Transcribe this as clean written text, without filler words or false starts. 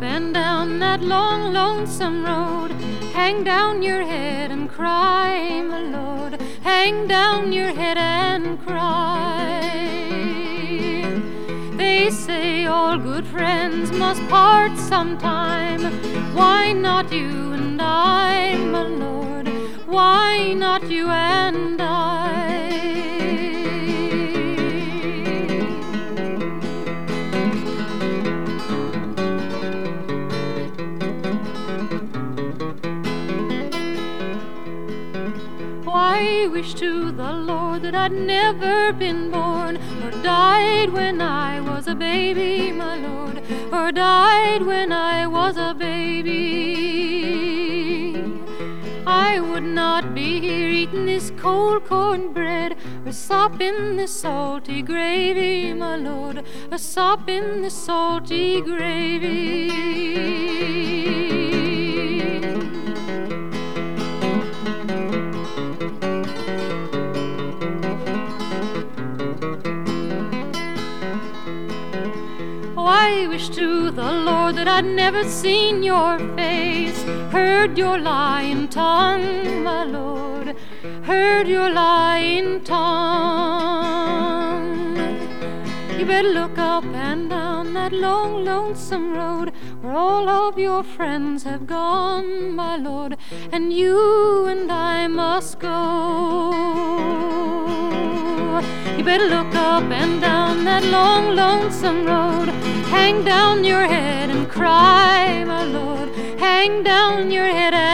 and down that long, lonesome road. Hang down your head and cry, my Lord. Hang down your head and cry. They say all good friends must part sometime. Why not you and I, my Lord? Why not you and I? I wish to the Lord that I'd never been born, or died when I was a baby, my Lord, or died when I was a baby. I would not be here eating this cold cornbread, or sopping this salty gravy, my Lord, or sopping this salty gravy. I wish to the Lord that I'd never seen your face, heard your lying tongue, my Lord, heard your lying tongue. You better look up and down that long, lonesome road where all of your friends have gone, my Lord, and you and I must go. You better look up and down that long, lonesome road. Hang down your head and cry, my Lord. Hang down your head and